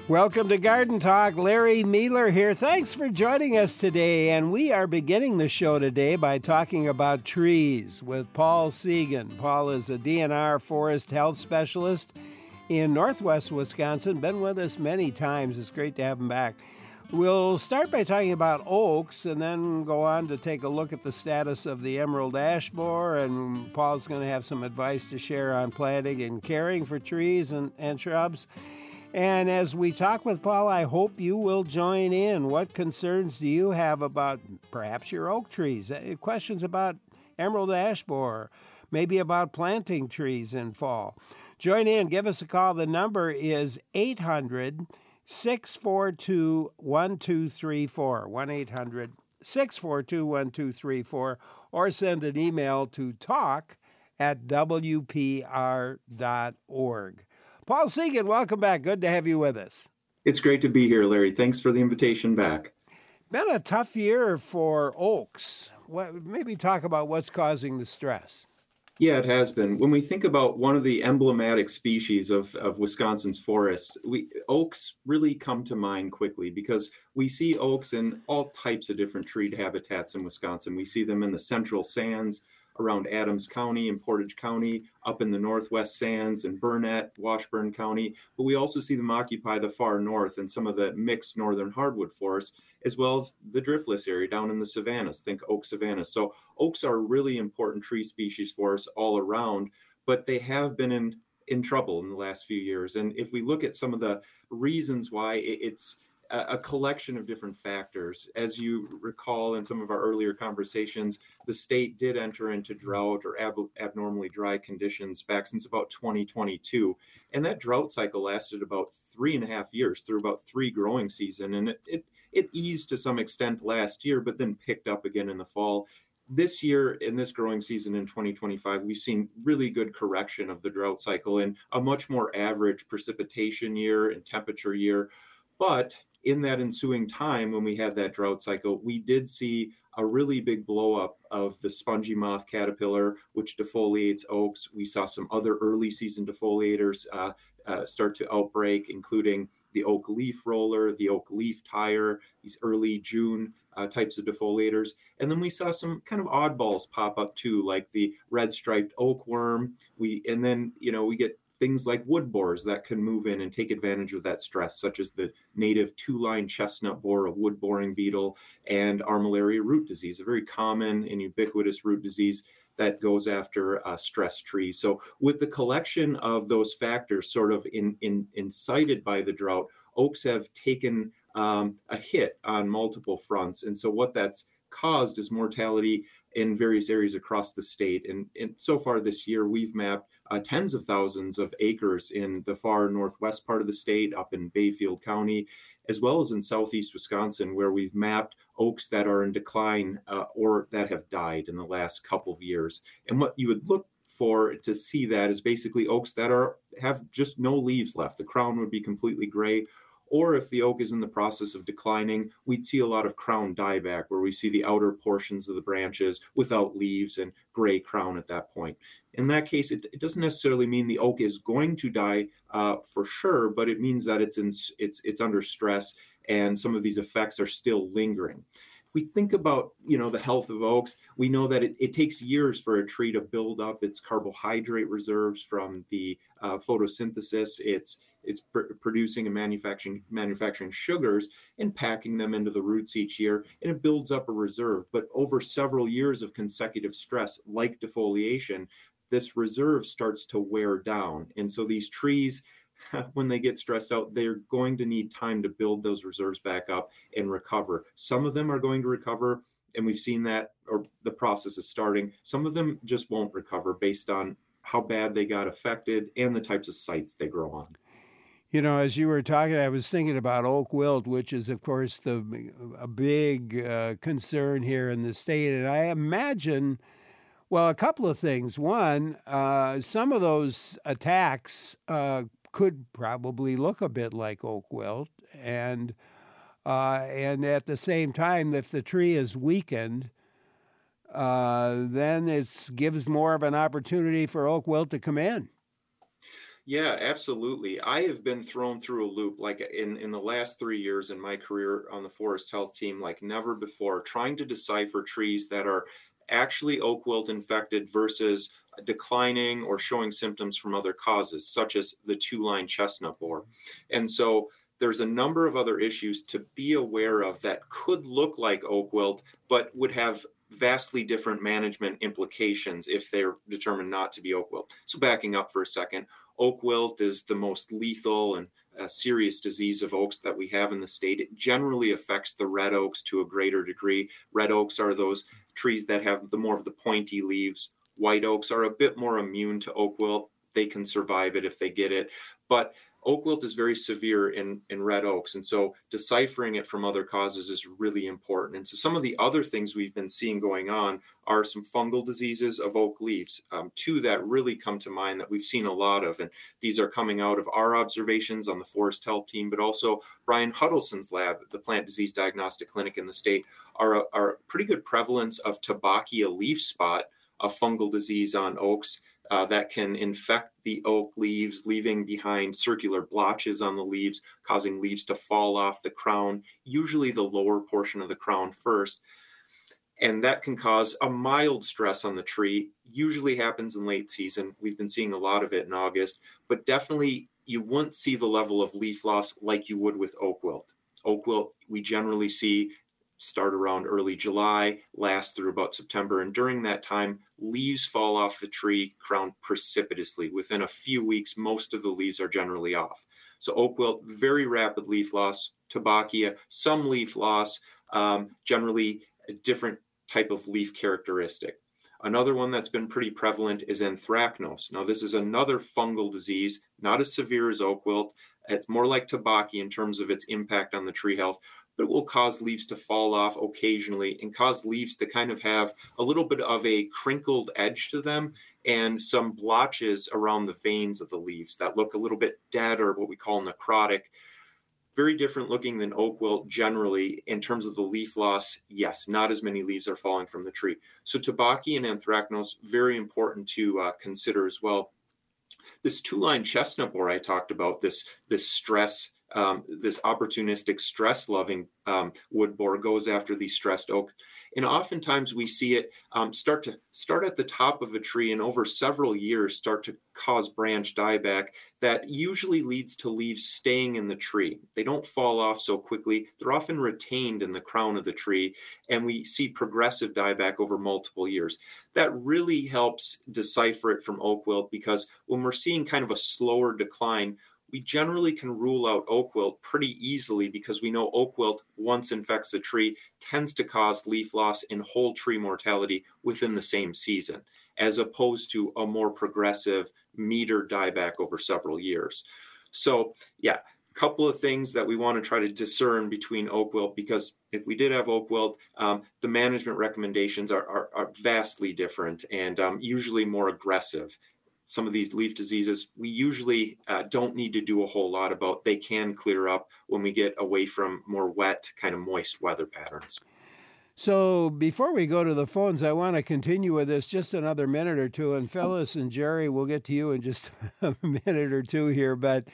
Welcome to Garden Talk. Larry Mealer here. Thanks for joining us today. And we are beginning the show today by talking about trees with Paul Seguin. Paul is a DNR forest health specialist in Northwest Wisconsin. Been with us many times. It's great to have him back. We'll start by talking about oaks and then go on to take a look at the status of the emerald ash borer. And Paul's going to have some advice to share on planting and caring for trees and shrubs. And as we talk with Paul, I hope you will join in. What concerns do you have about perhaps your oak trees? Questions about emerald ash borer, maybe about planting trees in fall. Join in. Give us a call. The number is 800-642-1234, 1-800-642-1234, or send an email to talk@wpr.org. Paul Seguin, welcome back. Good to have you with us. It's great to be here, Larry. Thanks for the invitation back. Been a tough year for oaks. Maybe talk about what's causing the stress. Yeah, it has been. When we think about one of the emblematic species of Wisconsin's forests, oaks really come to mind quickly because we see oaks in all types of different tree habitats in Wisconsin. We see them in the central sands around Adams County and Portage County, up in the northwest sands in Burnett, Washburn County. But we also see them occupy the far north and some of the mixed northern hardwood forests, as well as the driftless area down in the savannas, think oak savannas. So oaks are a really important tree species for us all around, but they have been in trouble in the last few years. And if we look at some of the reasons why, it's a collection of different factors. As you recall in some of our earlier conversations, the state did enter into drought or abnormally dry conditions back since about 2022. And that drought cycle lasted about 3.5 years through about 3 growing seasons. And it eased to some extent last year, but then picked up again in the fall. This year, in this growing season in 2025, we've seen really good correction of the drought cycle and a much more average precipitation year and temperature year. But in that ensuing time, when we had that drought cycle, we did see a really big blow up of the spongy moth caterpillar, which defoliates oaks. We saw some other early season defoliators start to outbreak, including the oak leaf roller, the oak leaf tire, these early June types of defoliators. And then we saw some kind of oddballs pop up too, like the red striped oak worm. We get things like wood borers that can move in and take advantage of that stress, such as the native 2-line chestnut borer, a wood boring beetle, and armillaria root disease, a very common and ubiquitous root disease that goes after stress trees. So with the collection of those factors sort of incited by the drought, oaks have taken a hit on multiple fronts. And so what that's caused is mortality in various areas across the state. And so far this year, we've mapped tens of thousands of acres in the far northwest part of the state, up in Bayfield County, as well as in southeast Wisconsin, where we've mapped oaks that are in decline or that have died in the last couple of years. And what you would look for to see that is basically oaks that have just no leaves left. The crown would be completely gray. Or if the oak is in the process of declining, we'd see a lot of crown dieback, where we see the outer portions of the branches without leaves and gray crown at that point. In that case, it doesn't necessarily mean the oak is going to die for sure, but it means that it's under stress and some of these effects are still lingering. If we think about, the health of oaks, we know that it takes years for a tree to build up its carbohydrate reserves from the photosynthesis. It's producing and manufacturing sugars and packing them into the roots each year, and it builds up a reserve. But over several years of consecutive stress, like defoliation, this reserve starts to wear down. And so these trees, when they get stressed out, they're going to need time to build those reserves back up and recover. Some of them are going to recover, and we've seen that, or the process is starting. Some of them just won't recover based on how bad they got affected and the types of sites they grow on. As you were talking, I was thinking about oak wilt, which is, of course, a big concern here in the state. And I imagine, a couple of things. One, some of those attacks could probably look a bit like oak wilt. And at the same time, if the tree is weakened, then it gives more of an opportunity for oak wilt to come in. Yeah, absolutely. I have been thrown through a loop like in the last 3 years in my career on the forest health team, like never before, trying to decipher trees that are actually oak wilt infected versus declining or showing symptoms from other causes, such as the two-line chestnut borer. And so there's a number of other issues to be aware of that could look like oak wilt, but would have vastly different management implications if they're determined not to be oak wilt. So backing up for a second, oak wilt is the most lethal and serious disease of oaks that we have in the state. It generally affects the red oaks to a greater degree. Red oaks are those trees that have the more of the pointy leaves. White oaks are a bit more immune to oak wilt. They can survive it if they get it. But oak wilt is very severe in red oaks. And so deciphering it from other causes is really important. And so some of the other things we've been seeing going on are some fungal diseases of oak leaves. Two that really come to mind that we've seen a lot of. And these are coming out of our observations on the forest health team, but also Brian Huddleston's lab, the Plant Disease Diagnostic Clinic in the state, are a pretty good prevalence of Tabacia leaf spot, a fungal disease on oaks. That can infect the oak leaves, leaving behind circular blotches on the leaves, causing leaves to fall off the crown, usually the lower portion of the crown first. And that can cause a mild stress on the tree, usually happens in late season. We've been seeing a lot of it in August, but definitely you wouldn't see the level of leaf loss like you would with oak wilt. Oak wilt, we generally see start around early July, last through about September. And during that time, leaves fall off the tree crown precipitously. Within a few weeks, most of the leaves are generally off. So oak wilt, very rapid leaf loss. Tabacia, some leaf loss, generally a different type of leaf characteristic. Another one that's been pretty prevalent is anthracnose. Now, this is another fungal disease, not as severe as oak wilt. It's more like Tabacia in terms of its impact on the tree health, but it will cause leaves to fall off occasionally and cause leaves to kind of have a little bit of a crinkled edge to them and some blotches around the veins of the leaves that look a little bit dead or what we call necrotic. Very different looking than oak wilt generally in terms of the leaf loss. Yes, not as many leaves are falling from the tree. So Tabacia and anthracnose, very important to consider as well. This two-line chestnut borer I talked about, this stress, this opportunistic stress-loving wood borer goes after these stressed oak. And oftentimes we see it start at the top of a tree and over several years start to cause branch dieback that usually leads to leaves staying in the tree. They don't fall off so quickly. They're often retained in the crown of the tree, and we see progressive dieback over multiple years. That really helps decipher it from oak wilt, because when we're seeing kind of a slower decline, we generally can rule out oak wilt pretty easily, because we know oak wilt, once infects a tree, tends to cause leaf loss and whole tree mortality within the same season, as opposed to a more progressive meter dieback over several years. So yeah, a couple of things that we want to try to discern between oak wilt, because if we did have oak wilt, the management recommendations are vastly different and usually more aggressive. Some of these leaf diseases, we usually don't need to do a whole lot about. They can clear up when we get away from more wet, kind of moist weather patterns. So before we go to the phones, I want to continue with this just another minute or two. And Phyllis and Jerry, we'll get to you in just a minute or two here. But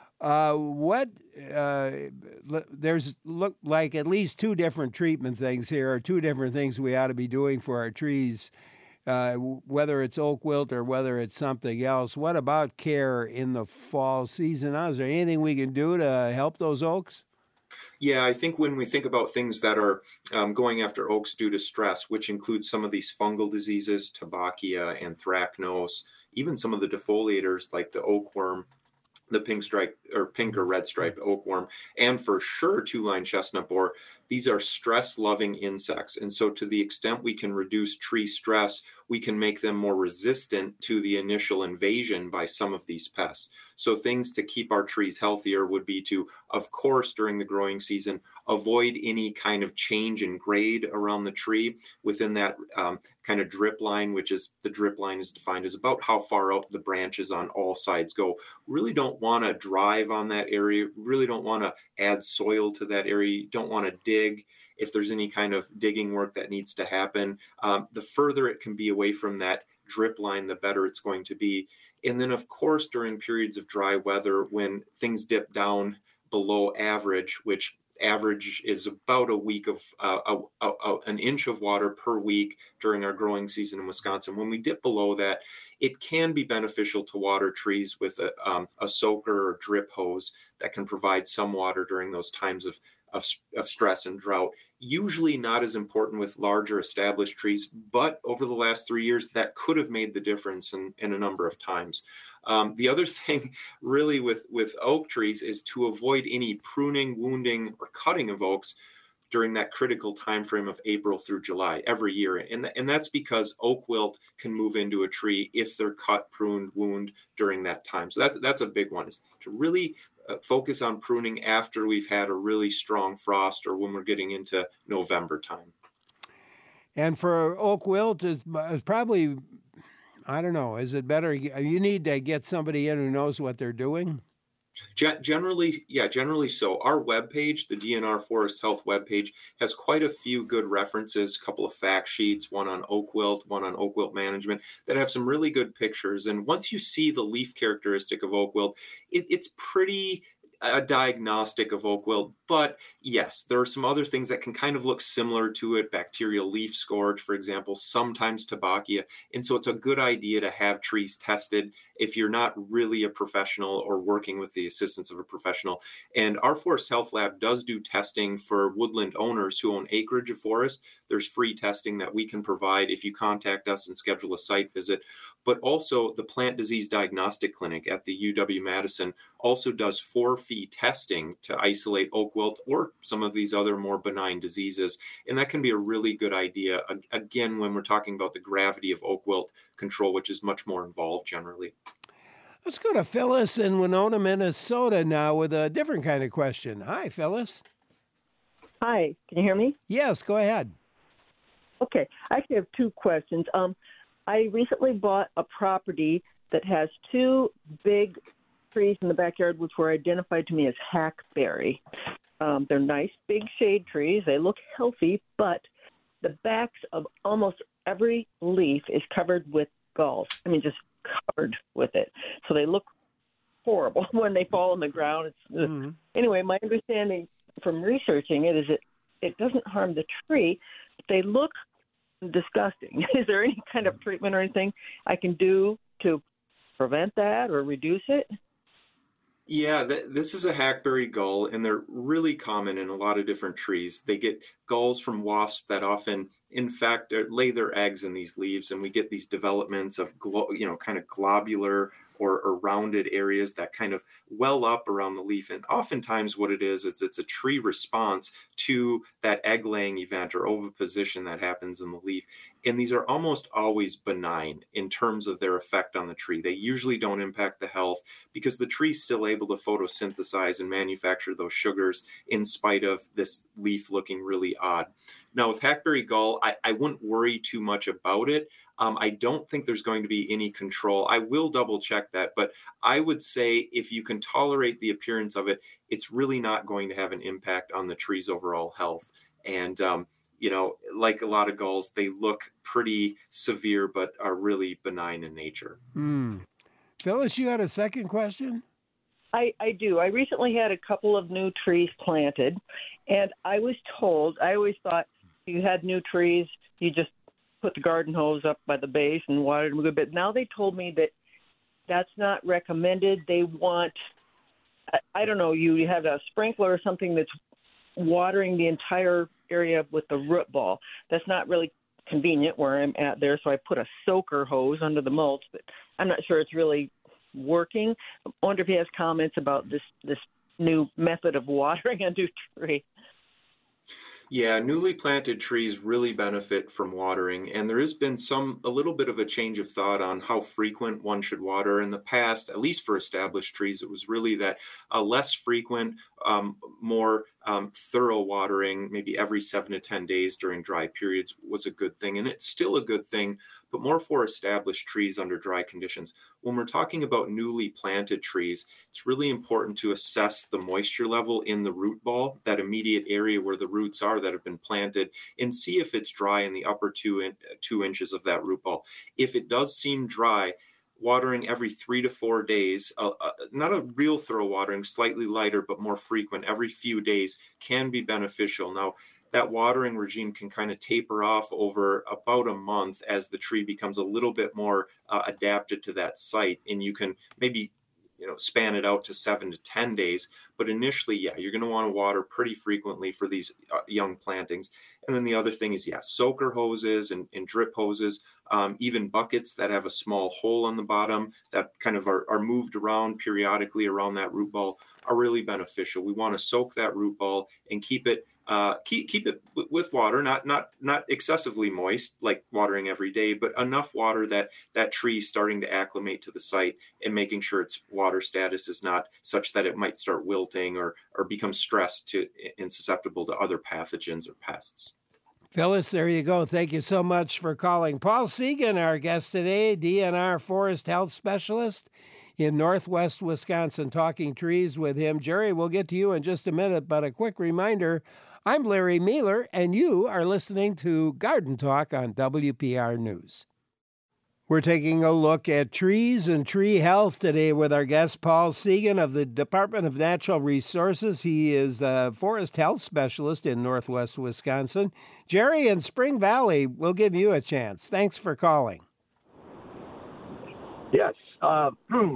there's look like at least two different treatment things here, or two different things we ought to be doing for our trees. Whether it's oak wilt or whether it's something else. What about care in the fall season? Is there anything we can do to help those oaks? Yeah, I think when we think about things that are going after oaks due to stress, which includes some of these fungal diseases, Tabacia, anthracnose, even some of the defoliators like the oak worm, the pink or red striped oak worm, and for sure two-line chestnut borer, these are stress-loving insects. And so to the extent we can reduce tree stress, we can make them more resistant to the initial invasion by some of these pests. So things to keep our trees healthier would be to, of course, during the growing season, avoid any kind of change in grade around the tree within that kind of drip line, which is, the drip line is defined as about how far out the branches on all sides go. Really don't want to drive on that area, really don't want to add soil to that area, you don't want to dig if there's any kind of digging work that needs to happen. The further it can be away from that drip line, the better it's going to be. And then, of course, during periods of dry weather, when things dip down below average, which average is about a week of an inch of water per week during our growing season in Wisconsin. When we dip below that, it can be beneficial to water trees with a soaker or drip hose that can provide some water during those times of stress and drought. Usually not as important with larger established trees, but over the last 3 years, that could have made the difference in a number of times. The other thing really with oak trees is to avoid any pruning, wounding, or cutting of oaks during that critical time frame of April through July every year. And that's because oak wilt can move into a tree if they're cut, pruned, wound during that time. So that's a big one, is to really focus on pruning after we've had a really strong frost or when we're getting into November time. And for oak wilt is probably, I don't know, is it better? You need to get somebody in who knows what they're doing? Generally so. Our webpage, the DNR Forest Health webpage, has quite a few good references, a couple of fact sheets, one on oak wilt, one on oak wilt management, that have some really good pictures. And once you see the leaf characteristic of oak wilt, it's pretty a diagnostic of oak wilt. But yes, there are some other things that can kind of look similar to it. Bacterial leaf scourge, for example, sometimes Tabacia. And so it's a good idea to have trees tested if you're not really a professional or working with the assistance of a professional. And our Forest Health Lab does do testing for woodland owners who own acreage of forest. There's free testing that we can provide if you contact us and schedule a site visit. But also the Plant Disease Diagnostic Clinic at the UW-Madison also does 4-fee testing to isolate oak wilt or some of these other more benign diseases. And that can be a really good idea, again, when we're talking about the gravity of oak wilt control, which is much more involved generally. Let's go to Phyllis in Winona, Minnesota now with a different kind of question. Hi, Phyllis. Hi, can you hear me? Yes, go ahead. Okay, I actually have two questions. I recently bought a property that has 2 big trees in the backyard, which were identified to me as hackberry. They're nice, big shade trees. They look healthy, but the backs of almost every leaf is covered with galls. I mean, just covered with it. So they look horrible when they fall on the ground. Anyway, my understanding from researching it is it doesn't harm the tree, but they look disgusting. Is there any kind of treatment or anything I can do to prevent that or reduce it? Yeah, this is a hackberry gull, and they're really common in a lot of different trees. They get gulls from wasps that often, in fact, lay their eggs in these leaves, and we get these developments of, kind of globular or rounded areas that kind of well up around the leaf. And oftentimes what it is, it's a tree response to that egg-laying event or oviposition that happens in the leaf. And these are almost always benign in terms of their effect on the tree. They usually don't impact the health because the tree's still able to photosynthesize and manufacture those sugars in spite of this leaf looking really odd. Now, with hackberry gull, I wouldn't worry too much about it. I don't think there's going to be any control. I will double check that, but I would say if you can tolerate the appearance of it, it's really not going to have an impact on the tree's overall health. And, like a lot of gulls, they look pretty severe, but are really benign in nature. Phyllis, you had a second question? I do. I recently had a couple of new trees planted, and I was told, I always thought you had new trees, you just put the garden hose up by the base and watered them a good bit. Now they told me that that's not recommended. They want, I don't know, you have a sprinkler or something that's watering the entire area with the root ball. That's not really convenient where I'm at there, so I put a soaker hose under the mulch, but I'm not sure it's really working. I wonder if he has comments about this new method of watering a new tree. Yeah, newly planted trees really benefit from watering, and there has been a little bit of a change of thought on how frequent one should water. In the past, at least for established trees, it was really that less frequent, more thorough watering, maybe every 7 to 10 days during dry periods was a good thing. And it's still a good thing, but more for established trees under dry conditions. When we're talking about newly planted trees, it's really important to assess the moisture level in the root ball, that immediate area where the roots are that have been planted, and see if it's dry in the upper 2 inches of that root ball. If it does seem dry, watering every 3 to 4 days, not a real thorough watering, slightly lighter, but more frequent every few days can be beneficial. Now, that watering regime can kind of taper off over about a month as the tree becomes a little bit more adapted to that site. And you can maybe span it out to 7 to 10 days. But initially, you're going to want to water pretty frequently for these young plantings. And then the other thing is, soaker hoses and drip hoses, even buckets that have a small hole on the bottom that kind of are moved around periodically around that root ball are really beneficial. We want to soak that root ball and keep it with water, not excessively moist, like watering every day, but enough water that tree is starting to acclimate to the site, and making sure its water status is not such that it might start wilting or become stressed and susceptible to other pathogens or pests. Phyllis, there you go. Thank you so much for calling. Paul Segan, our guest today, DNR Forest Health Specialist in Northwest Wisconsin, talking trees with him. Jerry, we'll get to you in just a minute, but a quick reminder, I'm Larry Mealer, and you are listening to Garden Talk on WPR News. We're taking a look at trees and tree health today with our guest, Paul Segan of the Department of Natural Resources. He is a forest health specialist in Northwest Wisconsin. Jerry in Spring Valley, we'll give you a chance. Thanks for calling. Yes. I've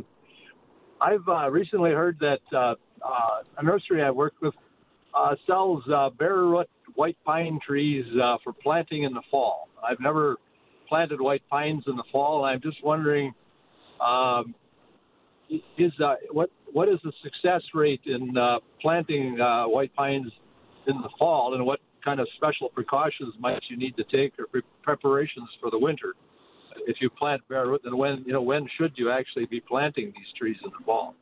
recently heard that a nursery I worked with sells bare root white pine trees for planting in the fall. I've never planted white pines in the fall, and I'm just wondering, what is the success rate in planting white pines in the fall, and what kind of special precautions might you need to take or preparations for the winter if you plant bare root, and when should you actually be planting these trees in the fall?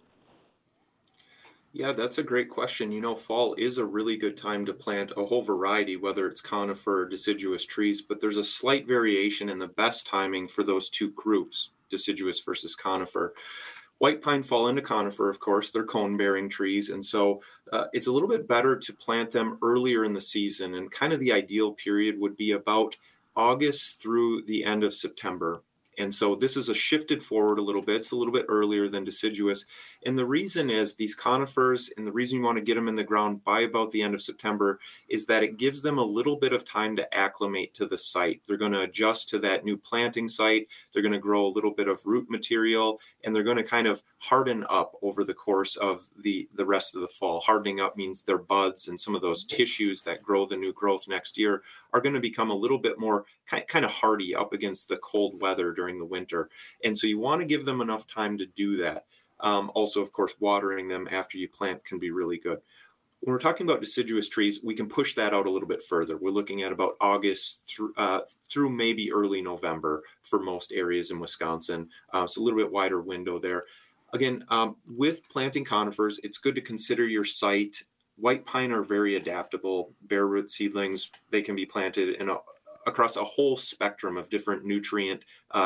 Yeah, that's a great question. Fall is a really good time to plant a whole variety, whether it's conifer or deciduous trees, but there's a slight variation in the best timing for those two groups, deciduous versus conifer. White pine fall into conifer, of course. They're cone-bearing trees, and so it's a little bit better to plant them earlier in the season, and kind of the ideal period would be about August through the end of September. And so this is shifted forward a little bit. It's a little bit earlier than deciduous. And the reason is these conifers, and the reason you want to get them in the ground by about the end of September, is that it gives them a little bit of time to acclimate to the site. They're going to adjust to that new planting site. They're going to grow a little bit of root material, and they're going to kind of harden up over the course of the rest of the fall. Hardening up means their buds and some of those tissues that grow the new growth next year are going to become a little bit more kind of hardy up against the cold weather during the winter. And so you want to give them enough time to do that. Also, of course, watering them after you plant can be really good. When we're talking about deciduous trees, we can push that out a little bit further. We're looking at about August through maybe early November for most areas in Wisconsin. It's a little bit wider window there. Again, with planting conifers, it's good to consider your site. White pine are very adaptable. Bare root seedlings, they can be planted across a whole spectrum of different nutrient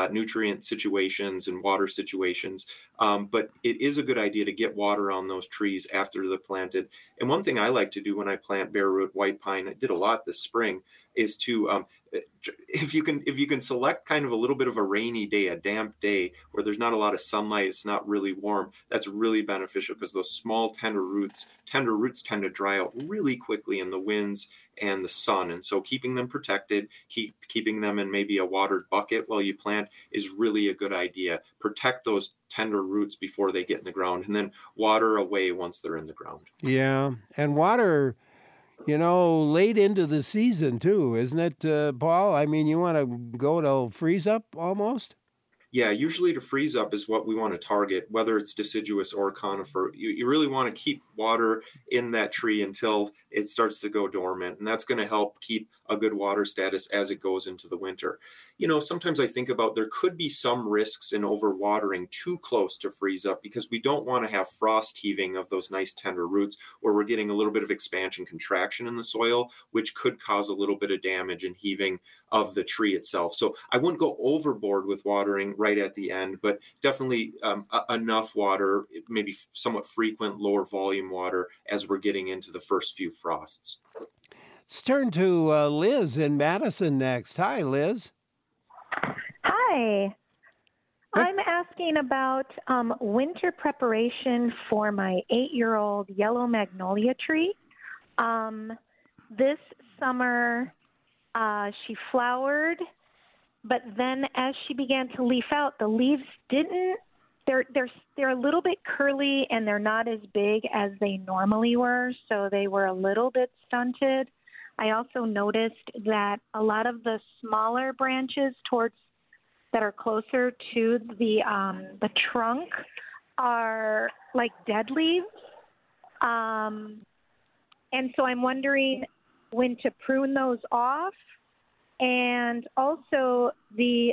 situations and water situations. But it is a good idea to get water on those trees after they're planted. And one thing I like to do when I plant bare root white pine, I did a lot this spring, is to if you can select kind of a little bit of a rainy day, a damp day where there's not a lot of sunlight, it's not really warm, that's really beneficial because those small tender roots tend to dry out really quickly in the winds and the sun. And so keeping them protected, keeping them in maybe a watered bucket while you plant is really a good idea. Protect those tender roots before they get in the ground, and then water away once they're in the ground. Yeah, and water, late into the season too, isn't it, Paul? I mean, you want to go to freeze up almost? Yeah, usually to freeze up is what we want to target, whether it's deciduous or conifer. You really want to keep water in that tree until it starts to go dormant. And that's going to help keep a good water status as it goes into the winter. Sometimes I think about there could be some risks in overwatering too close to freeze up because we don't want to have frost heaving of those nice tender roots where we're getting a little bit of expansion contraction in the soil, which could cause a little bit of damage and heaving of the tree itself. So I wouldn't go overboard with watering right at the end, but definitely enough water, maybe somewhat frequent lower volume water as we're getting into the first few frosts. Let's turn to Liz in Madison next. Hi, Liz. Hi. I'm asking about winter preparation for my 8-year-old yellow magnolia tree. This summer, she flowered, but then as she began to leaf out, the leaves they're a little bit curly and they're not as big as they normally were, so they were a little bit stunted. I also noticed that a lot of the smaller branches that are closer to the trunk are like dead leaves. And so I'm wondering when to prune those off. And also the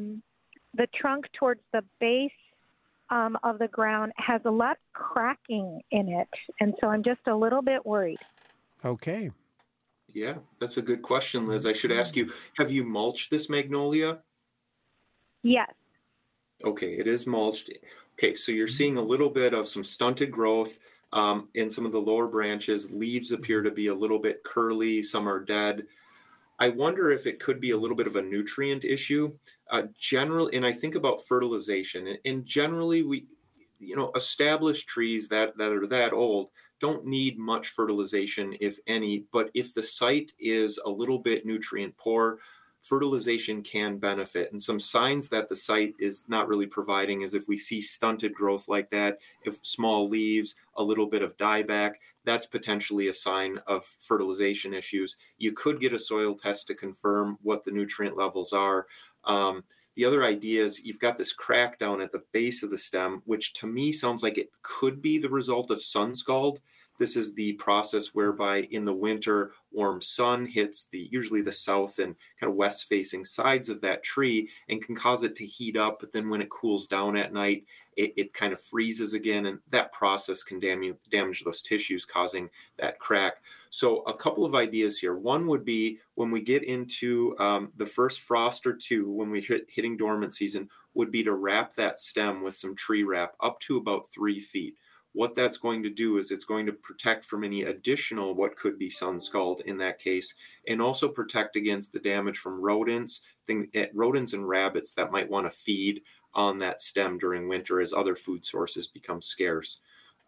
trunk towards the base of the ground has a lot cracking in it. And so I'm just a little bit worried. Okay. Yeah, that's a good question, Liz. I should ask you, have you mulched this magnolia? Yes. Okay, it is mulched. Okay, so you're seeing a little bit of some stunted growth in some of the lower branches. Leaves appear to be a little bit curly. Some are dead. I wonder if it could be a little bit of a nutrient issue. And I think about fertilization. And generally, established trees that are that old don't need much fertilization, if any. But if the site is a little bit nutrient poor, fertilization can benefit. And some signs that the site is not really providing is if we see stunted growth like that, if small leaves, a little bit of dieback, that's potentially a sign of fertilization issues. You could get a soil test to confirm what the nutrient levels are. The other idea is you've got this crack down at the base of the stem, which to me sounds like it could be the result of sun scald. This is the process whereby in the winter, warm sun hits usually the south and kind of west facing sides of that tree and can cause it to heat up. But then when it cools down at night, it kind of freezes again. And that process can damage those tissues, causing that crack. So a couple of ideas here. One would be when we get into the first frost or two, when we're hitting dormant season, would be to wrap that stem with some tree wrap up to about 3 feet. What that's going to do is it's going to protect from any additional what could be sun scald in that case, and also protect against the damage from rodents and rabbits that might want to feed on that stem during winter as other food sources become scarce.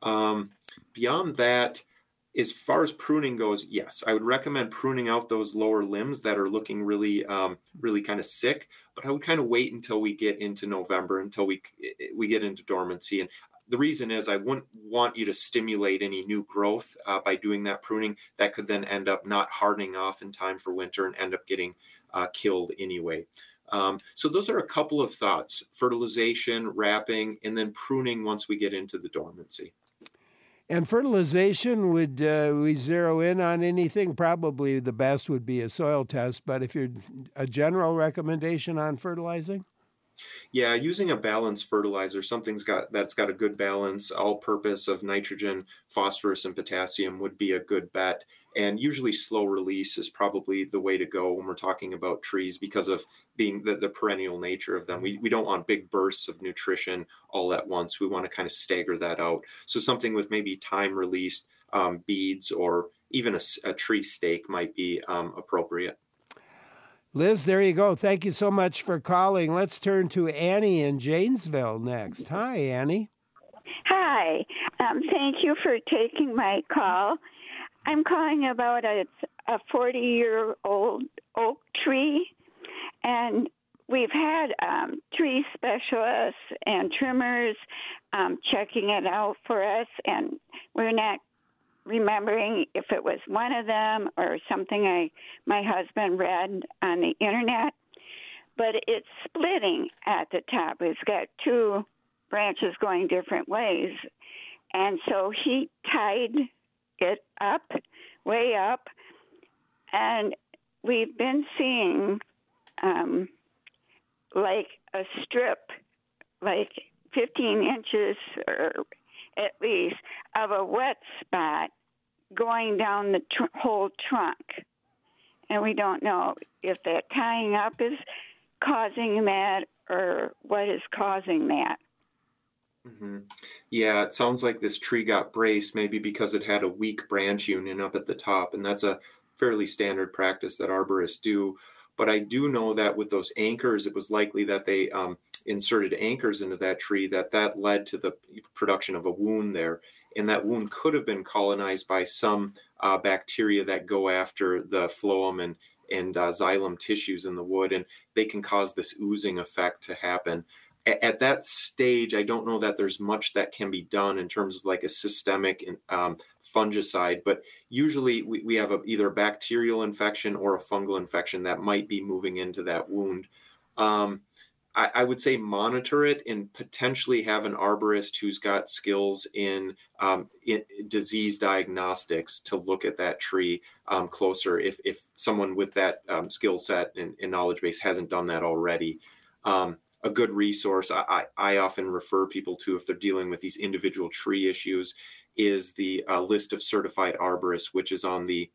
Beyond that, as far as pruning goes, yes, I would recommend pruning out those lower limbs that are looking really, really kind of sick. But I would kind of wait until we get into November, until we get into dormancy. And the reason is I wouldn't want you to stimulate any new growth by doing that pruning. That could then end up not hardening off in time for winter and end up getting killed anyway. So those are a couple of thoughts: fertilization, wrapping, and then pruning once we get into the dormancy. And fertilization, would we zero in on anything? Probably the best would be a soil test, but if you're a general recommendation on fertilizing? Yeah, using a balanced fertilizer, that's got a good balance, all-purpose of nitrogen, phosphorus, and potassium would be a good bet. And usually slow release is probably the way to go when we're talking about trees because of being the perennial nature of them. We don't want big bursts of nutrition all at once. We want to kind of stagger that out. So something with maybe time-released beads or even a tree stake might be appropriate. Liz, there you go. Thank you so much for calling. Let's turn to Annie in Janesville next. Hi, Annie. Hi. Thank you for taking my call. I'm calling about a 40-year-old oak tree, and we've had tree specialists and trimmers checking it out for us, and we're not remembering if it was one of them or something my husband read on the internet. but it's splitting at the top. It's got two branches going different ways. And so he tied it up, way up, and we've been seeing like a strip, like 15 inches or at least, of a wet spot going down the whole trunk. And we don't know if that tying up is causing that or what is causing that. Mm-hmm. Yeah, it sounds like this tree got braced maybe because it had a weak branch union up at the top, and that's a fairly standard practice that arborists do. But I do know that with those anchors, it was likely that they inserted anchors into that tree that led to the production of a wound there. And that wound could have been colonized by some bacteria that go after the phloem and xylem tissues in the wood, and they can cause this oozing effect to happen. At that stage, I don't know that there's much that can be done in terms of like a systemic fungicide, but usually we have either a bacterial infection or a fungal infection that might be moving into that wound. I would say monitor it and potentially have an arborist who's got skills in disease diagnostics to look at that tree closer if someone with that skill set and knowledge base hasn't done that already. A good resource I often refer people to if they're dealing with these individual tree issues is the list of certified arborists, which is on the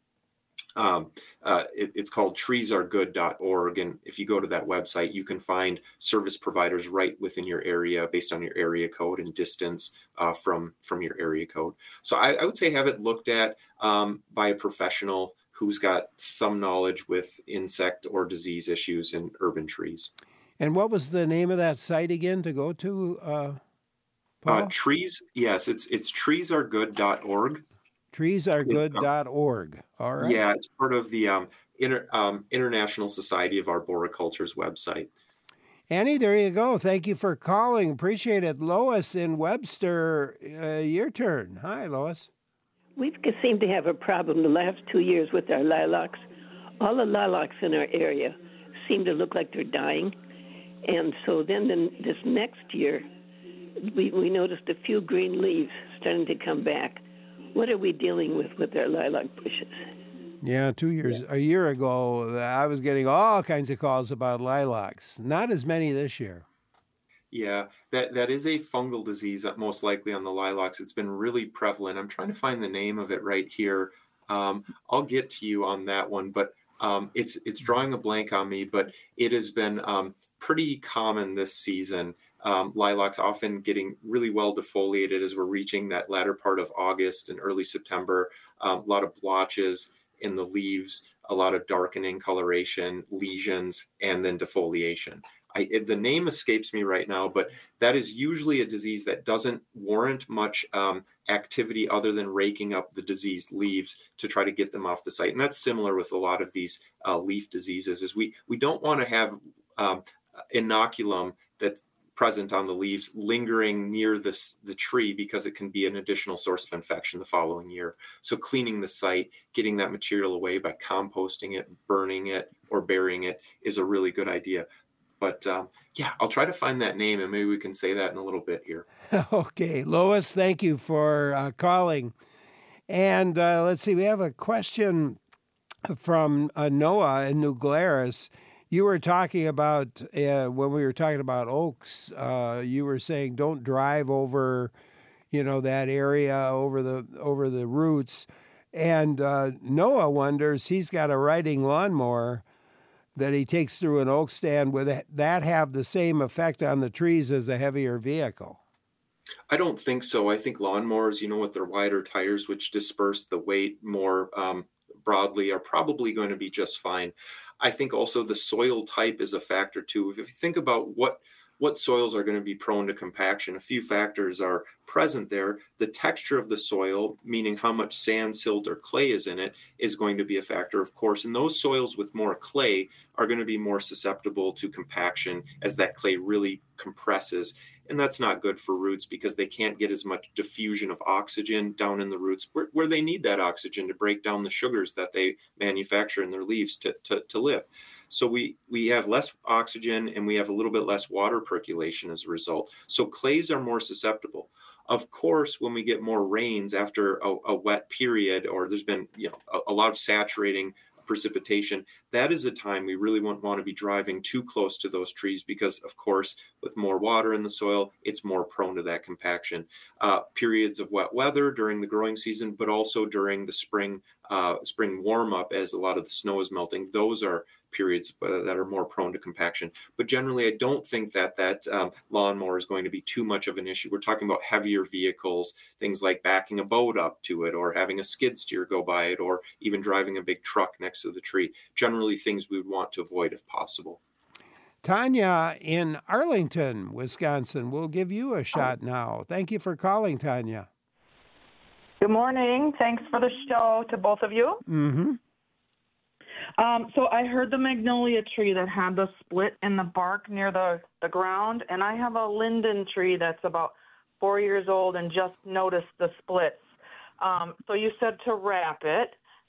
it's called treesaregood.org. And if you go to that website, you can find service providers right within your area based on your area code and distance from your area code. So I would say have it looked at by a professional who's got some knowledge with insect or disease issues in urban trees. And what was the name of that site again to go to, Paul? Trees, yes, it's treesaregood.org. Treesaregood.org. All right. Yeah, it's part of the International Society of Arboriculture's website. Annie, there you go. Thank you for calling. Appreciate it. Lois in Webster, your turn. Hi, Lois. We seem to have a problem the last 2 years with our lilacs. All the lilacs in our area seem to look like they're dying. And so then this next year, we noticed a few green leaves starting to come back. What are we dealing with our lilac bushes? Yeah, 2 years. A year ago, I was getting all kinds of calls about lilacs. Not as many this year. Yeah, that is a fungal disease, most likely on the lilacs. It's been really prevalent. I'm trying to find the name of it right here. I'll get to you on that one, but it's drawing a blank on me. But it has been pretty common this season. Lilacs often getting really well defoliated as we're reaching that latter part of August and early September. A lot of blotches in the leaves, a lot of darkening, coloration, lesions, and then defoliation. The name escapes me right now, but that is usually a disease that doesn't warrant much activity other than raking up the diseased leaves to try to get them off the site. And that's similar with a lot of these leaf diseases, is we don't want to have inoculum that's present on the leaves lingering near the tree because it can be an additional source of infection the following year. So cleaning the site, getting that material away by composting it, burning it, or burying it is a really good idea. But yeah, I'll try to find that name and maybe we can say that in a little bit here. Okay, Lois, thank you for calling. And let's see, we have a question from Noah in New Glarus. You were talking about, when we were talking about oaks, you were saying don't drive over, that area over the roots. And Noah wonders, he's got a riding lawnmower that he takes through an oak stand. Would that have the same effect on the trees as a heavier vehicle? I don't think so. I think lawnmowers, with their wider tires, which disperse the weight more broadly, are probably going to be just fine. I think also the soil type is a factor too. If you think about what soils are going to be prone to compaction, a few factors are present there. The texture of the soil, meaning how much sand, silt, or clay is in it, is going to be a factor, of course. And those soils with more clay are going to be more susceptible to compaction as that clay really compresses. And that's not good for roots because they can't get as much diffusion of oxygen down in the roots where they need that oxygen to break down the sugars that they manufacture in their leaves to live. So we have less oxygen and we have a little bit less water percolation as a result. So clays are more susceptible. Of course, when we get more rains after a wet period, or there's been a lot of saturating precipitation, that is a time we really won't want to be driving too close to those trees, because of course with more water in the soil, it's more prone to that compaction. Periods of wet weather during the growing season, but also during the spring warm up, as a lot of the snow is melting, those are periods that are more prone to compaction. But generally, I don't think that lawnmower is going to be too much of an issue. We're talking about heavier vehicles, things like backing a boat up to it, or having a skid steer go by it, or even driving a big truck next to the tree. Generally, things we would want to avoid if possible. Tanya in Arlington, Wisconsin, we'll give you a shot now. Thank you for calling, Tanya. Good morning. Thanks for the show to both of you. Mm-hmm. So I heard the magnolia tree that had the split in the bark near the ground, and I have a linden tree that's about 4 years old and just noticed the splits. So you said to wrap it.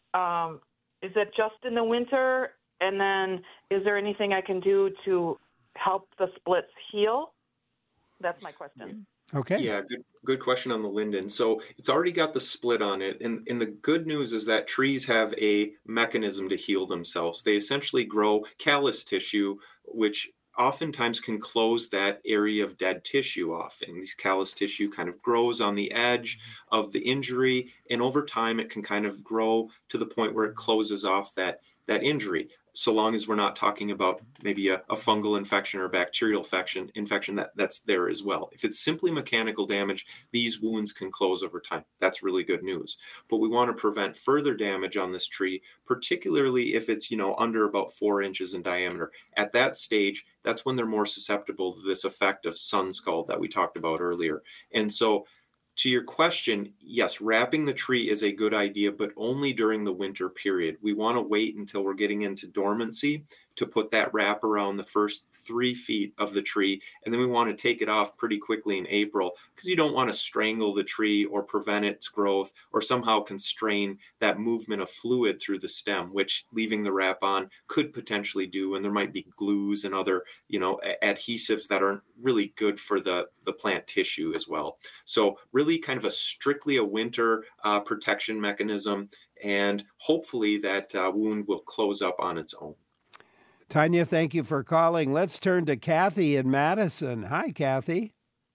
Is it just in the winter? And then is there anything I can do to help the splits heal? That's my question. Okay. Yeah, good question on the linden. So it's already got the split on it. And the good news is that trees have a mechanism to heal themselves. They essentially grow callus tissue, which oftentimes can close that area of dead tissue off. And this callus tissue kind of grows on the edge of the injury. And over time, it can kind of grow to the point where it closes off that injury, so long as we're not talking about maybe a fungal infection or bacterial infection that's there as well. If it's simply mechanical damage, these wounds can close over time. That's really good news. But we want to prevent further damage on this tree, particularly if it's, under about 4 inches in diameter. At that stage, that's when they're more susceptible to this effect of sun scald that we talked about earlier. And so, to your question, yes, wrapping the tree is a good idea, but only during the winter period. We want to wait until we're getting into dormancy to put that wrap around the first 3 feet of the tree. And then we want to take it off pretty quickly in April, because you don't want to strangle the tree or prevent its growth or somehow constrain that movement of fluid through the stem, which leaving the wrap on could potentially do. And there might be glues and other, adhesives that aren't really good for the plant tissue as well. So really kind of strictly a winter protection mechanism, and hopefully that wound will close up on its own. Tanya, thank you for calling. Let's turn to Kathy in Madison. Hi, Kathy.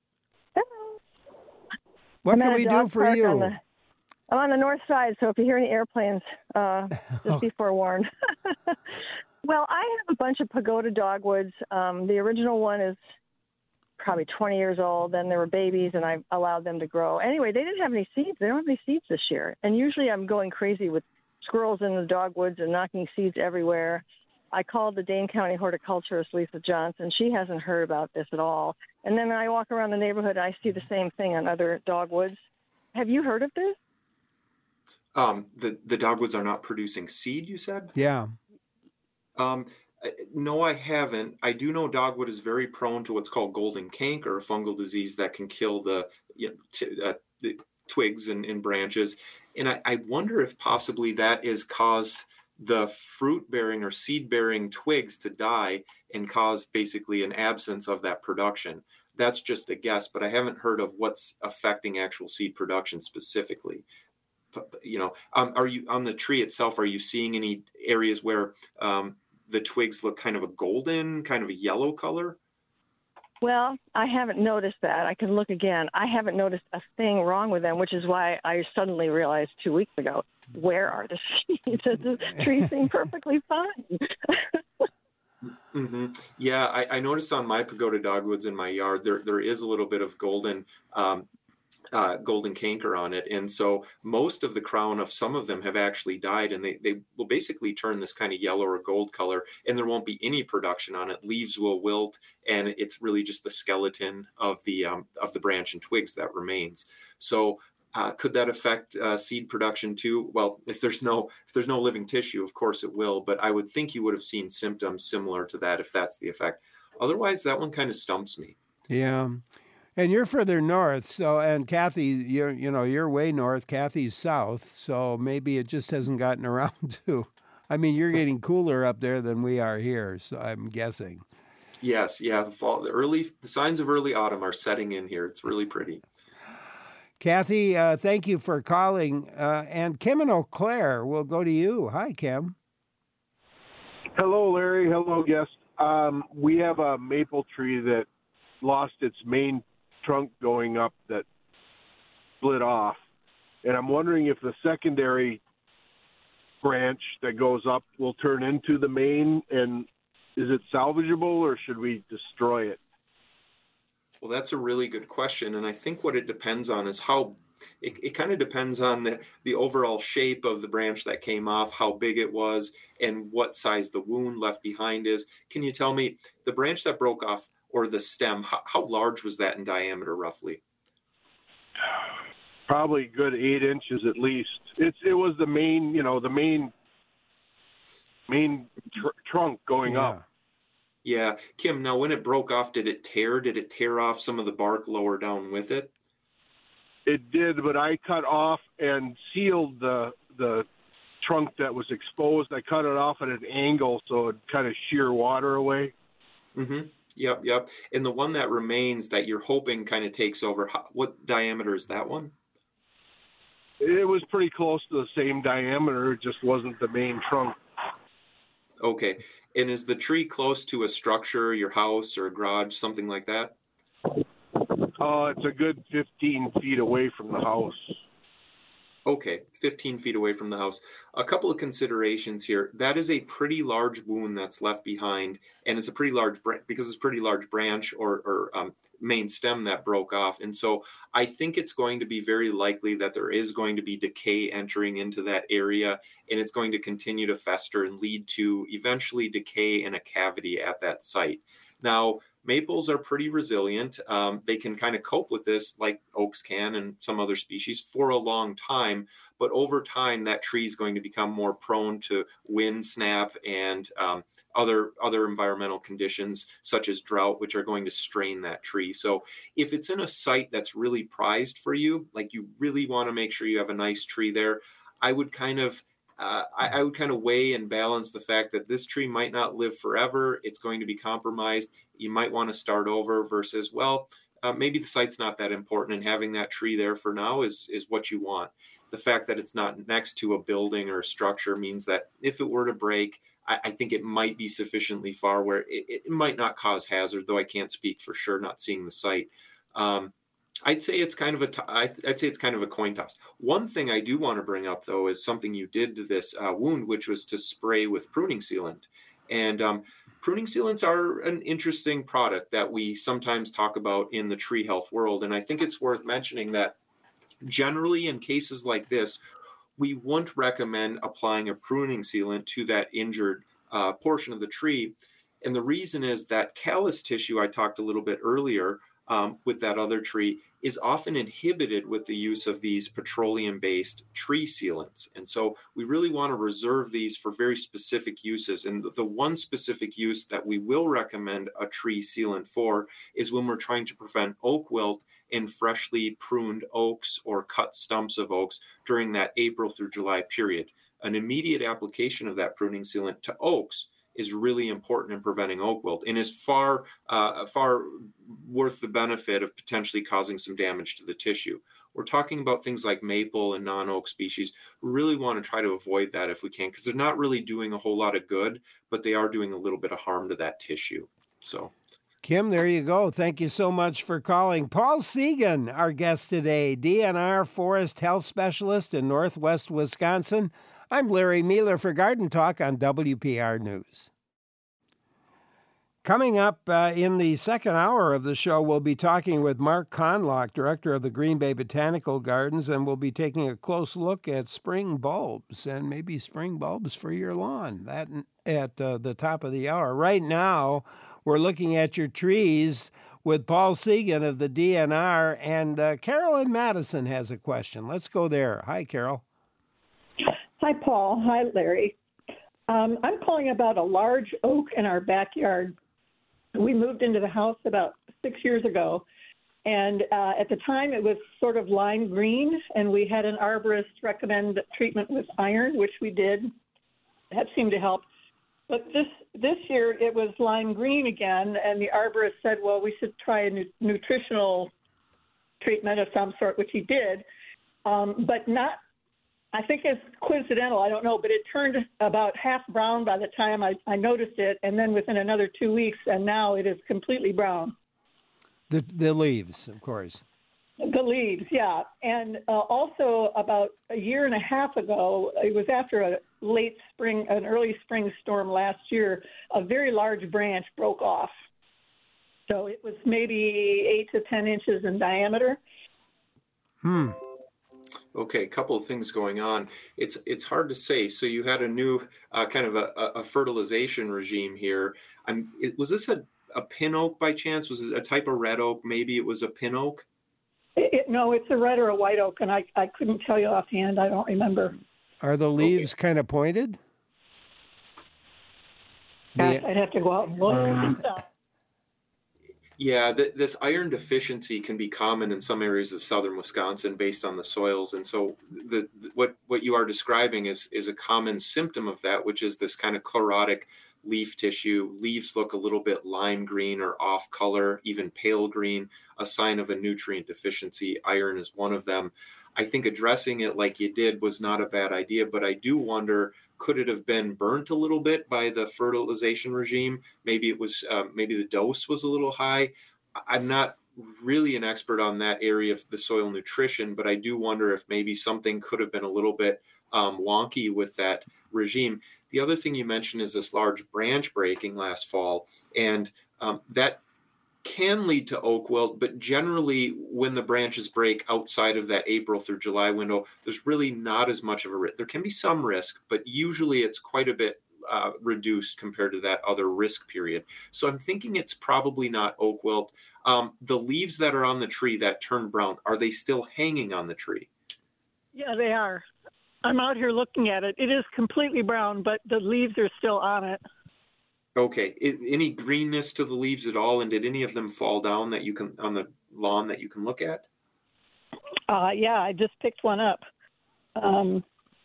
Hello. What can we do for you? I'm on the north side, so if you hear any airplanes, just be forewarned. Well, I have a bunch of pagoda dogwoods. The original one is probably 20 years old. Then there were babies, and I allowed them to grow. Anyway, they didn't have any seeds. They don't have any seeds this year. And usually I'm going crazy with squirrels in the dogwoods and knocking seeds everywhere. I called the Dane County horticulturist, Lisa Johnson. She hasn't heard about this at all. And then I walk around the neighborhood, I see the same thing on other dogwoods. Have you heard of this? The dogwoods are not producing seed, you said? Yeah. No, I haven't. I do know dogwood is very prone to what's called golden canker, a fungal disease that can kill the twigs and branches. And I wonder if possibly that is caused the fruit-bearing or seed-bearing twigs to die and cause basically an absence of that production. That's just a guess, but I haven't heard of what's affecting actual seed production specifically. Are you on the tree itself? Are you seeing any areas where the twigs look kind of a golden, kind of a yellow color? Well, I haven't noticed that. I can look again. I haven't noticed a thing wrong with them, which is why I suddenly realized 2 weeks ago, where are the seeds? The trees seem perfectly fine. Mm-hmm. Yeah, I noticed on my pagoda dogwoods in my yard, there is a little bit of golden canker on it. And so most of the crown of some of them have actually died, and they will basically turn this kind of yellow or gold color, and there won't be any production on it. Leaves will wilt, and it's really just the skeleton of the branch and twigs that remains. So could that affect seed production too? Well, if there's no living tissue, of course it will, but I would think you would have seen symptoms similar to that if that's the effect. Otherwise, that one kind of stumps me. Yeah. And you're further north, and Kathy, you're way north. Kathy's south, so maybe it just hasn't gotten around to I mean, you're getting cooler up there than we are here, so I'm guessing. Yes, yeah, the signs of early autumn are setting in here. It's really pretty. Kathy, thank you for calling. And Kim and Eau Claire, we'll go to you. Hi, Kim. Hello, Larry. Hello, guest. We have a maple tree that lost its main trunk going up that split off. And I'm wondering if the secondary branch that goes up will turn into the main, and is it salvageable or should we destroy it? Well, that's a really good question. And I think what it depends on is it kind of depends on the overall shape of the branch that came off, how big it was, and what size the wound left behind is. Can you tell me the branch that broke off, or the stem, how large was that in diameter roughly? Probably a good 8 inches at least. It was the main, trunk going up. Yeah. Kim, now when it broke off, did it tear off some of the bark lower down with it? It did, but I cut off and sealed the trunk that was exposed. I cut it off at an angle so it kind of shear water away. Mm-hmm. Yep. And the one that remains that you're hoping kind of takes over, what diameter is that one? It was pretty close to the same diameter. It just wasn't the main trunk. Okay. And is the tree close to a structure, your house or a garage, something like that? It's a good 15 feet away from the house. Okay, 15 feet away from the house. A couple of considerations here. That is a pretty large wound that's left behind, and it's a pretty large because it's a pretty large branch or main stem that broke off. And so I think it's going to be very likely that there is going to be decay entering into that area, and it's going to continue to fester and lead to eventually decay in a cavity at that site. Now, maples are pretty resilient. They can kind of cope with this like oaks can and some other species for a long time. But over time, that tree is going to become more prone to wind snap and other environmental conditions such as drought, which are going to strain that tree. So if it's in a site that's really prized for you, like you really want to make sure you have a nice tree there, I would kind of weigh and balance the fact that this tree might not live forever. It's going to be compromised. You might want to start over versus, maybe the site's not that important and having that tree there for now is what you want. The fact that it's not next to a building or a structure means that if it were to break, I think it might be sufficiently far where it might not cause hazard, though I can't speak for sure, not seeing the site. I'd say it's kind of a coin toss. One thing I do want to bring up, though, is something you did to this wound, which was to spray with pruning sealant. And pruning sealants are an interesting product that we sometimes talk about in the tree health world. And I think it's worth mentioning that generally in cases like this, we wouldn't recommend applying a pruning sealant to that injured portion of the tree. And the reason is that callus tissue I talked a little bit earlier with that other tree is often inhibited with the use of these petroleum-based tree sealants. And so we really want to reserve these for very specific uses. And the one specific use that we will recommend a tree sealant for is when we're trying to prevent oak wilt in freshly pruned oaks or cut stumps of oaks during that April through July period. An immediate application of that pruning sealant to oaks is really important in preventing oak wilt and is far worth the benefit of potentially causing some damage to the tissue. We're talking about things like maple and non-oak species. We really want to try to avoid that if we can, because they're not really doing a whole lot of good, but they are doing a little bit of harm to that tissue. So, Kim, there you go. Thank you so much for calling. Paul Segan, our guest today, DNR Forest Health Specialist in Northwest Wisconsin. I'm Larry Mealer for Garden Talk on WPR News. Coming up in the second hour of the show, we'll be talking with Mark Conlock, director of the Green Bay Botanical Gardens, and we'll be taking a close look at spring bulbs and maybe spring bulbs for your lawn. That at the top of the hour. Right now, we're looking at your trees with Paul Segan of the DNR, and Carolyn Madison has a question. Let's go there. Hi, Carol. Hi, Paul. Hi, Larry. I'm calling about a large oak in our backyard. We moved into the house about 6 years ago, and at the time it was sort of lime green, and we had an arborist recommend treatment with iron, which we did. that seemed to help. But this year it was lime green again, and the arborist said, well, we should try a nutritional treatment of some sort, which he did, but not, I think it's coincidental, I don't know, but it turned about half brown by the time I noticed it, and then within another 2 weeks, and now it is completely brown. The leaves, of course. The leaves, yeah. And also about a year and a half ago, it was after an early spring storm last year, a very large branch broke off. So it was maybe 8 to 10 inches in diameter. Okay, a couple of things going on. It's hard to say. So you had a new kind of a fertilization regime here. Was this a pin oak by chance? Was it a type of red oak? Maybe it was a pin oak? No, it's a red or a white oak, and I couldn't tell you offhand. I don't remember. Are the leaves kind of pointed? I'd have to go out and look. Yeah, this iron deficiency can be common in some areas of southern Wisconsin based on the soils. And so what you are describing is a common symptom of that, which is this kind of chlorotic leaf tissue. Leaves look a little bit lime green or off color, even pale green, a sign of a nutrient deficiency. Iron is one of them. I think addressing it like you did was not a bad idea, but I do wonder, could it have been burnt a little bit by the fertilization regime? Maybe it was, maybe the dose was a little high. I'm not really an expert on that area of the soil nutrition, but I do wonder if maybe something could have been a little bit wonky with that regime. The other thing you mentioned is this large branch breaking last fall, and that can lead to oak wilt, but generally when the branches break outside of that April through July window, there's really not as much of a risk. There can be some risk, but usually it's quite a bit reduced compared to that other risk period. So I'm thinking it's probably not oak wilt. The leaves that are on the tree that turn brown, are they still hanging on the tree? Yeah, they are. I'm out here looking at it. It is completely brown, but the leaves are still on it. Okay. Any greenness to the leaves at all? And did any of them fall down that you can on the lawn that you can look at? Yeah, I just picked one up. And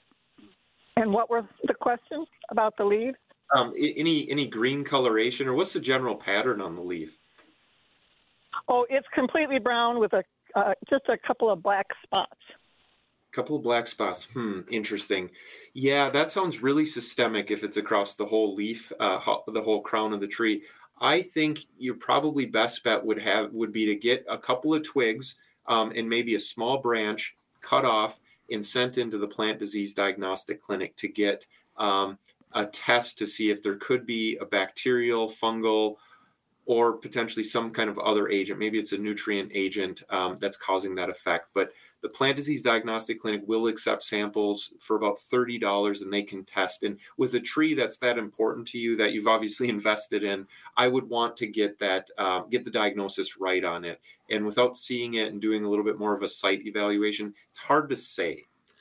what was the question about the leaves? Any green coloration, or what's the general pattern on the leaf? Oh, it's completely brown with just a couple of black spots. Couple of black spots. Interesting. Yeah, that sounds really systemic if it's across the whole leaf, the whole crown of the tree. I think your probably best bet would be to get a couple of twigs and maybe a small branch cut off and sent into the plant disease diagnostic clinic to get a test to see if there could be a bacterial, fungal, or potentially some kind of other agent. Maybe it's a nutrient agent that's causing that effect. But the Plant Disease Diagnostic Clinic will accept samples for about $30, and they can test. And with a tree that's that important to you, that you've obviously invested in, I would want to get that, get the diagnosis right on it. And without seeing it and doing a little bit more of a site evaluation, it's hard to say.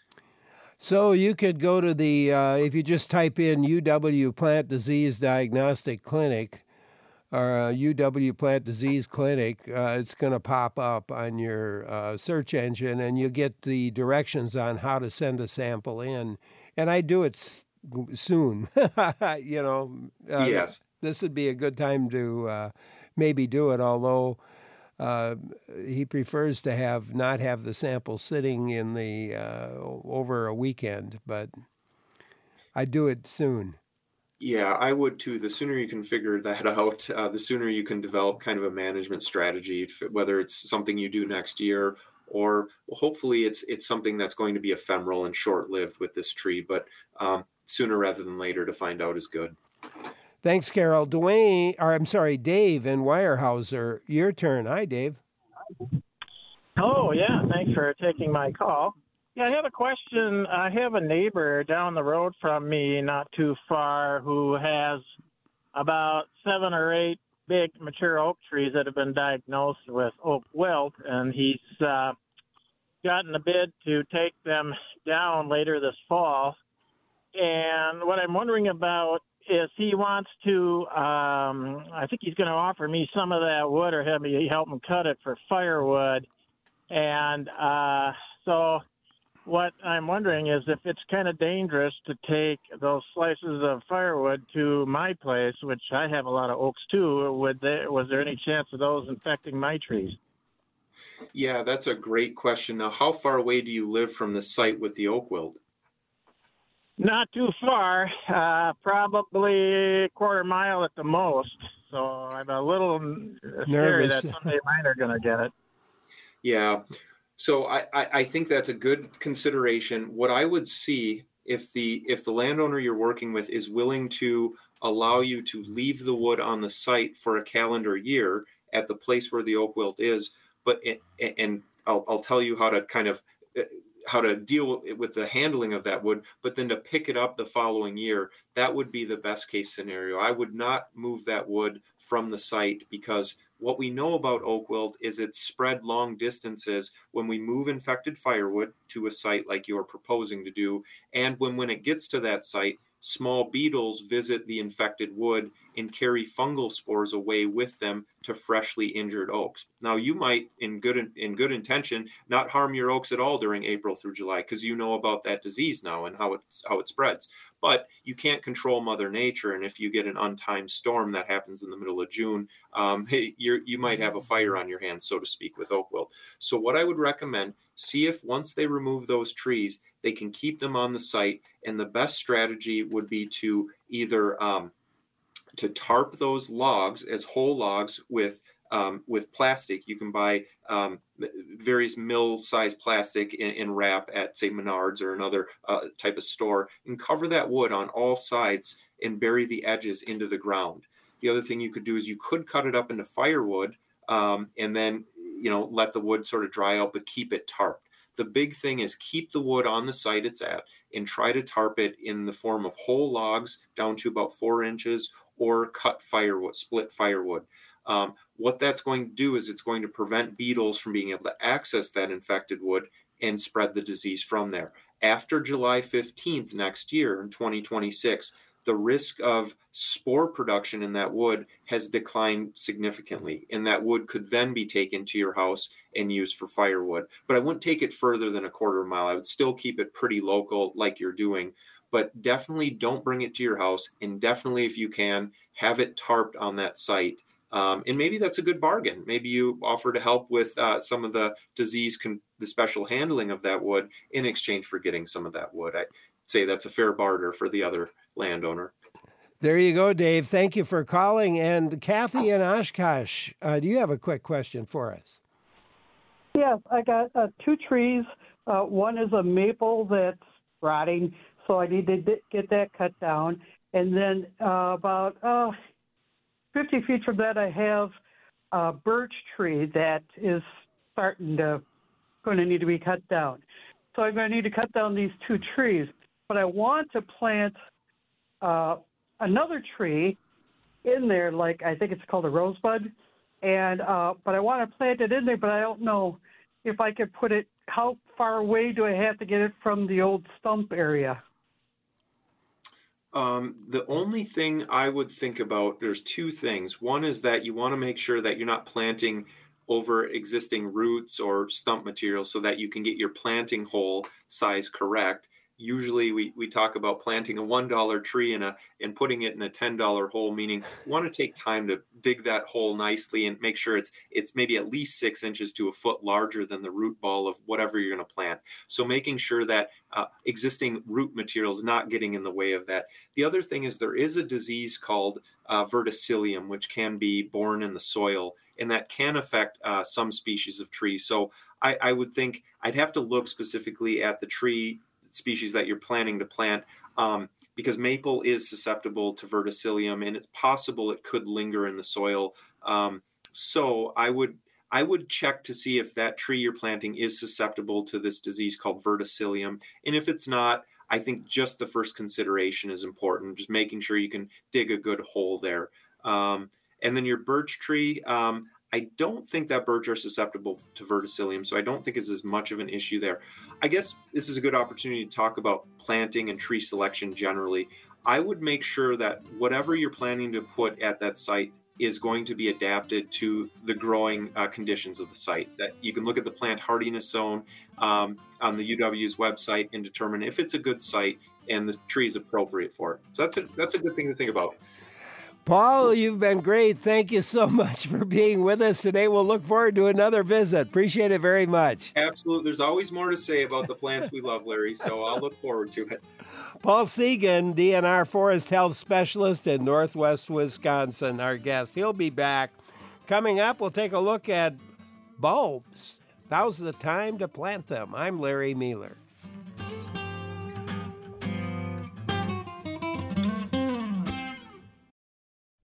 So you could go to the, if you just type in UW Plant Disease Diagnostic Clinic, or UW Plant Disease Clinic, it's going to pop up on your search engine, and you get the directions on how to send a sample in. And I do it soon. Yes. This would be a good time to maybe do it, although he prefers to not have the sample sitting in the over a weekend, but I do it soon. Yeah, I would too. The sooner you can figure that out, the sooner you can develop kind of a management strategy, whether it's something you do next year or hopefully it's something that's going to be ephemeral and short-lived with this tree. But sooner rather than later to find out is good. Thanks, Carol. Dave in Weyerhaeuser, your turn. Hi, Dave. Oh, yeah. Thanks for taking my call. Yeah, I have a question. I have a neighbor down the road from me, not too far, who has about 7 or 8 big mature oak trees that have been diagnosed with oak wilt, and he's gotten a bid to take them down later this fall. And what I'm wondering about is he wants to, I think he's going to offer me some of that wood or have me help him cut it for firewood. And so what I'm wondering is if it's kind of dangerous to take those slices of firewood to my place, which I have a lot of oaks too. Was there any chance of those infecting my trees? Yeah, that's a great question. Now, how far away do you live from the site with the oak wilt? Not too far, probably a quarter mile at the most. So I'm a little scary that someday mine are going to get it. Yeah. So I think that's a good consideration. What I would see if the landowner you're working with is willing to allow you to leave the wood on the site for a calendar year at the place where the oak wilt is, and I'll tell you how to deal with the handling of that wood, but then to pick it up the following year, that would be the best case scenario. I would not move that wood from the site, because what we know about oak wilt is it's spread long distances when we move infected firewood to a site like you're proposing to do. And when it gets to that site, small beetles visit the infected wood and carry fungal spores away with them to freshly injured oaks. Now, you might, in good intention, not harm your oaks at all during April through July, because you know about that disease now and how it spreads. But you can't control Mother Nature, and if you get an untimed storm that happens in the middle of June, you might have a fire on your hands, so to speak, with oak wilt. So what I would recommend, see if once they remove those trees, they can keep them on the site, and the best strategy would be to either to tarp those logs as whole logs with plastic. You can buy various mill-sized plastic and wrap at, say, Menards or another type of store, and cover that wood on all sides and bury the edges into the ground. The other thing you could do is you could cut it up into firewood and then let the wood sort of dry out, but keep it tarped. The big thing is keep the wood on the site it's at and try to tarp it in the form of whole logs down to about 4 inches, or cut firewood, split firewood. What that's going to do is it's going to prevent beetles from being able to access that infected wood and spread the disease from there. After July 15th next year, in 2026, the risk of spore production in that wood has declined significantly, and that wood could then be taken to your house and used for firewood. But I wouldn't take it further than a quarter mile. I would still keep it pretty local like you're doing, but definitely don't bring it to your house, and definitely, if you can, have it tarped on that site. And maybe that's a good bargain. Maybe you offer to help with some of the the special handling of that wood in exchange for getting some of that wood. I'd say that's a fair barter for the other landowner. There you go, Dave. Thank you for calling. And Kathy in Oshkosh, do you have a quick question for us? Yes, I got 2 trees. One is a maple that's rotting, so I need to get that cut down. And then about 50 feet from that, I have a birch tree that is going to need to be cut down. So I'm going to need to cut down these 2 trees. But I want to plant another tree in there, like I think it's called a rosebud. And but I want to plant it in there, but I don't know if I could put it. How far away do I have to get it from the old stump area? The only thing I would think about, there's 2 things. One is that you want to make sure that you're not planting over existing roots or stump material, so that you can get your planting hole size correct. Usually we talk about planting a $1 tree and putting it in a $10 hole, meaning you want to take time to dig that hole nicely and make sure it's maybe at least 6 inches to a foot larger than the root ball of whatever you're going to plant. So making sure that existing root material is not getting in the way of that. The other thing is there is a disease called verticillium, which can be born in the soil, and that can affect some species of trees. So I would think I'd have to look specifically at the tree species that you're planning to plant, because maple is susceptible to verticillium, and it's possible it could linger in the soil. So I would check to see if that tree you're planting is susceptible to this disease called verticillium. And if it's not, I think just the first consideration is important, just making sure you can dig a good hole there. And then your birch tree, I don't think that birch are susceptible to verticillium, so I don't think it's as much of an issue there. I guess this is a good opportunity to talk about planting and tree selection generally. I would make sure that whatever you're planning to put at that site is going to be adapted to the growing conditions of the site. That you can look at the plant hardiness zone on the UW's website and determine if it's a good site and the tree is appropriate for it. So that's a good thing to think about. Paul, you've been great. Thank you so much for being with us today. We'll look forward to another visit. Appreciate it very much. Absolutely. There's always more to say about the plants we love, Larry, so I'll look forward to it. Paul Segan, DNR Forest Health Specialist in Northwest Wisconsin, our guest. He'll be back. Coming up, we'll take a look at bulbs. Now's the time to plant them. I'm Larry Mealer.